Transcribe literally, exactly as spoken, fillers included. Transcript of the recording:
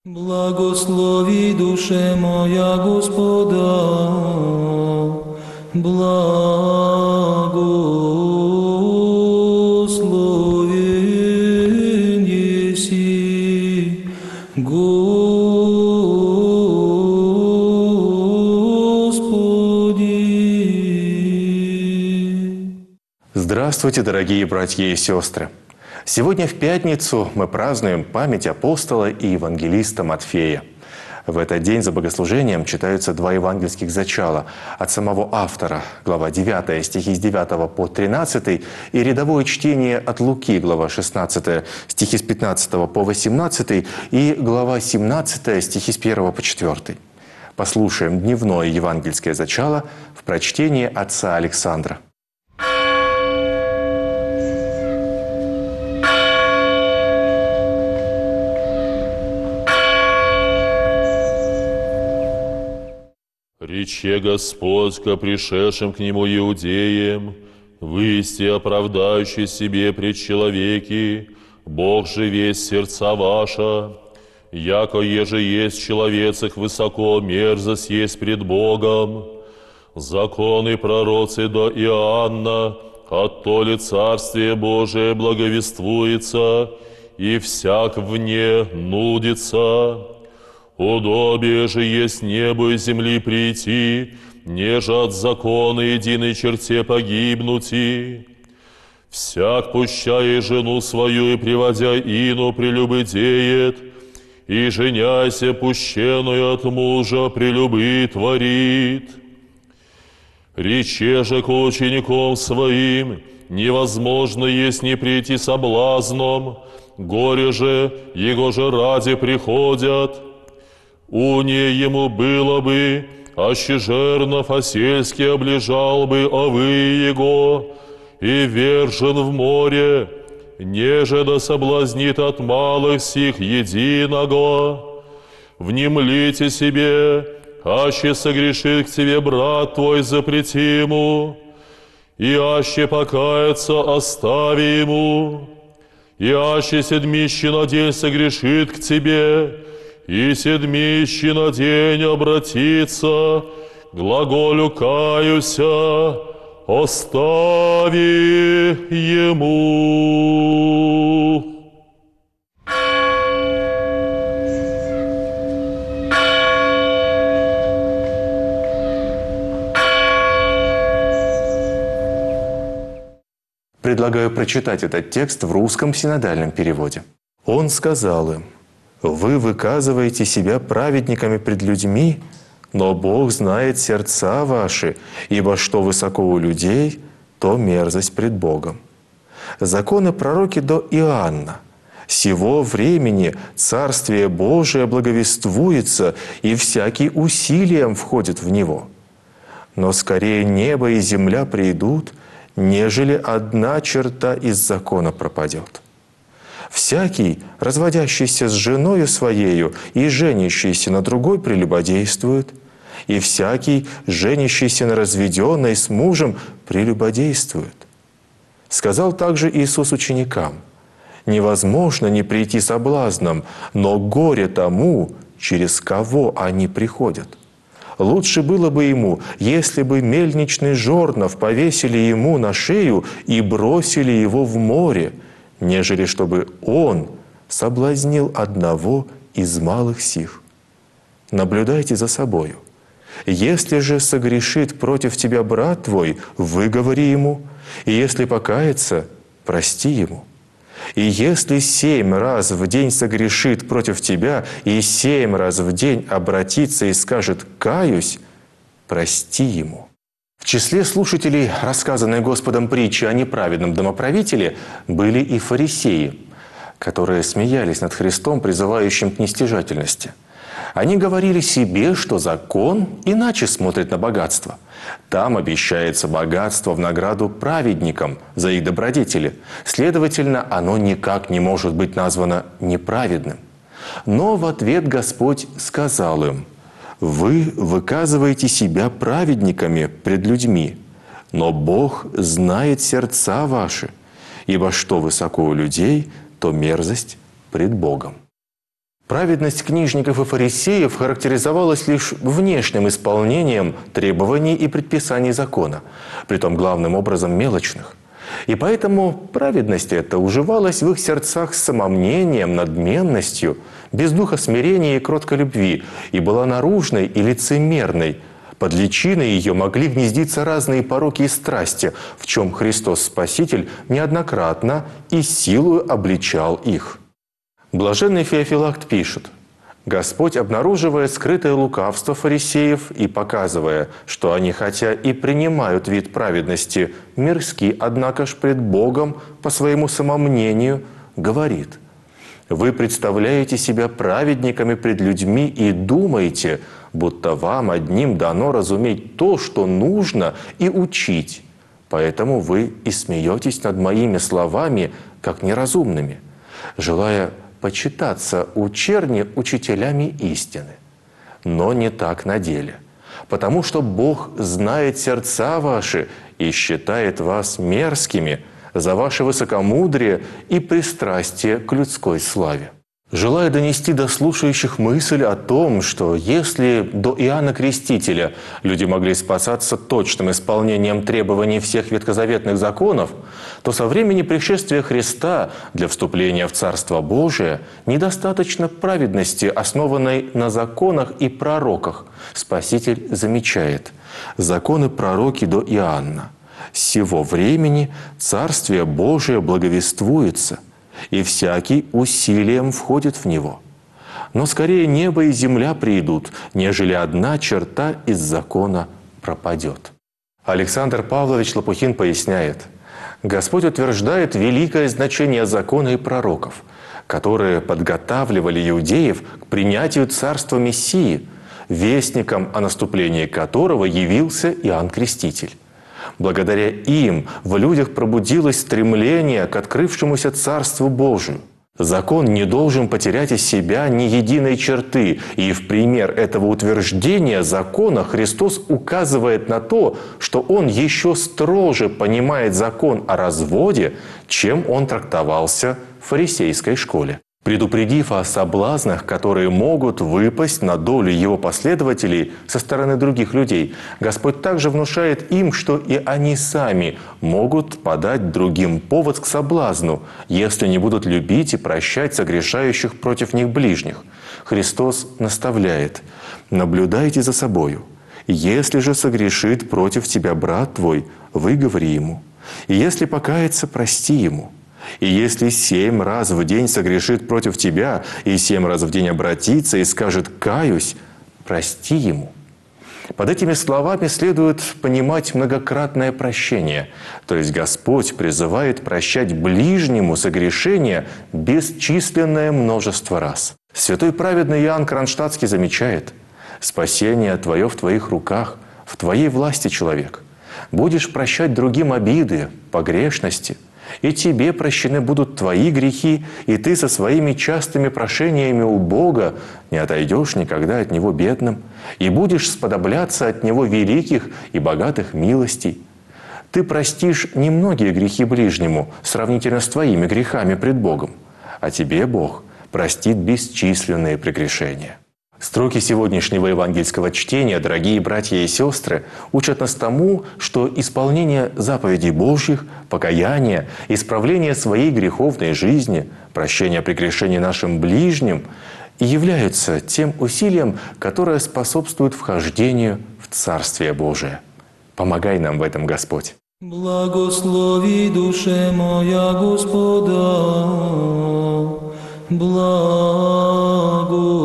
Благослови, душе моя, Господа, благословен еси, Господи. Здравствуйте, дорогие братья и сестры! Сегодня в пятницу мы празднуем память апостола и евангелиста Матфея. В этот день за богослужением читаются два евангельских зачала от самого автора, глава девятая, стихи с девятого по тринадцатый, и рядовое чтение от Луки, глава шестнадцатая, стихи с пятнадцатого по восемнадцатый, и глава семнадцатая, стихи с первого по четвёртый. Послушаем дневное евангельское зачало в прочтении отца Александра. «Рече Господь ко пришедшим к Нему иудеям, высти оправдающий себе пред человеки, Бог же весь сердца ваша, яко еже есть человецах высоко, мерзость есть пред Богом. Законы пророцы до Иоанна, оттоле Царствие Божие благовествуется, и всяк вне нудится. Удобие же есть небу и земли прийти, неже от закона единой черте погибнути. Всяк, пущая жену свою и приводя ину, прелюбодеет, и женяйся пущенную от мужа прелюбы творит. Рече же к ученикам своим, невозможно есть не прийти соблазном, горе же, его же ради приходят. Уне ему было бы, аще жернов осельский облежал бы овы его, и вержен в море, неже да соблазнит от малых сих единого. Внемлите себе, аще согрешит к тебе брат твой, запрети ему, и аще покаяться, остави ему, и аще седмище на день согрешит к тебе, и седмище на день обратиться, глаголю каюся, остави ему». Предлагаю прочитать этот текст в русском синодальном переводе. «Он сказал им: вы выказываете себя праведниками пред людьми, но Бог знает сердца ваши, ибо что высоко у людей, то мерзость пред Богом. Законы пророки до Иоанна. Сего времени Царствие Божие благовествуется, и всякий усилием входит в него. Но скорее небо и земля придут, нежели одна черта из закона пропадет. Всякий, разводящийся с женою своею и женящийся на другой, прелюбодействует, и всякий, женящийся на разведенной с мужем, прелюбодействует. Сказал также Иисус ученикам: невозможно не прийти соблазном, но горе тому, через кого они приходят. Лучше было бы ему, если бы мельничный жорнов повесили ему на шею и бросили его в море, нежели чтобы он соблазнил одного из малых сих. Наблюдайте за собою. Если же согрешит против тебя брат твой, выговори ему, и если покается, прости ему. И если семь раз в день согрешит против тебя, и семь раз в день обратится и скажет «каюсь», прости ему». В числе слушателей рассказанной Господом притчи о неправедном домоправителе были и фарисеи, которые смеялись над Христом, призывающим к нестяжательности. Они говорили себе, что закон иначе смотрит на богатство. Там обещается богатство в награду праведникам за их добродетели. Следовательно, оно никак не может быть названо неправедным. Но в ответ Господь сказал им: «Вы выказываете себя праведниками пред людьми, но Бог знает сердца ваши, ибо что высоко у людей, то мерзость пред Богом». Праведность книжников и фарисеев характеризовалась лишь внешним исполнением требований и предписаний закона, притом главным образом мелочных. И поэтому праведность эта уживалась в их сердцах с самомнением, надменностью, без духа смирения и кроткой любви, и была наружной и лицемерной. Под личиной ее могли гнездиться разные пороки и страсти, в чем Христос Спаситель неоднократно и силою обличал их. Блаженный Феофилакт пишет: «Господь, обнаруживая скрытое лукавство фарисеев и показывая, что они хотя и принимают вид праведности, мирски, однако ж пред Богом по своему самомнению, говорит: вы представляете себя праведниками пред людьми и думаете, будто вам одним дано разуметь то, что нужно, и учить. Поэтому вы и смеетесь над моими словами, как неразумными, желая почитаться у черни учителями истины. Но не так на деле, потому что Бог знает сердца ваши и считает вас мерзкими за ваше высокомудрие и пристрастие к людской славе». Желая донести до слушающих мысль о том, что если до Иоанна Крестителя люди могли спасаться точным исполнением требований всех ветхозаветных законов, то со времени пришествия Христа для вступления в Царство Божие недостаточно праведности, основанной на законах и пророках. Спаситель замечает: «Законы пророки до Иоанна. С сего времени Царствие Божие благовествуется, и всякий усилием входит в него. Но скорее небо и земля придут, нежели одна черта из закона пропадет». Александр Павлович Лопухин поясняет: Господь утверждает великое значение закона и пророков, которые подготавливали иудеев к принятию царства Мессии, вестником о наступлении которого явился Иоанн Креститель. Благодаря им в людях пробудилось стремление к открывшемуся Царству Божию. Закон не должен потерять из себя ни единой черты, и в пример этого утверждения закона Христос указывает на то, что Он еще строже понимает закон о разводе, чем он трактовался в фарисейской школе. Предупредив о соблазнах, которые могут выпасть на долю Его последователей со стороны других людей, Господь также внушает им, что и они сами могут подать другим повод к соблазну, если не будут любить и прощать согрешающих против них ближних. Христос наставляет: «Наблюдайте за собою. Если же согрешит против тебя брат твой, выговори ему. И если покается, прости ему. И если семь раз в день согрешит против тебя, и семь раз в день обратится и скажет: «Каюсь», прости ему». Под этими словами следует понимать многократное прощение. То есть Господь призывает прощать ближнему согрешения бесчисленное множество раз. Святой праведный Иоанн Кронштадтский замечает: «Спасение твое в твоих руках, в твоей власти, человек. Будешь прощать другим обиды, погрешности, и тебе прощены будут твои грехи, и ты со своими частыми прошениями у Бога не отойдешь никогда от Него бедным, и будешь сподобляться от Него великих и богатых милостей. Ты простишь немногие грехи ближнему сравнительно с твоими грехами пред Богом, а тебе Бог простит бесчисленные прегрешения». Строки сегодняшнего евангельского чтения, дорогие братья и сестры, учат нас тому, что исполнение заповедей Божьих, покаяние, исправление своей греховной жизни, прощение прегрешений нашим ближним являются тем усилием, которое способствует вхождению в Царствие Божие. Помогай нам в этом, Господь. Благослови душе моя Господа, благо.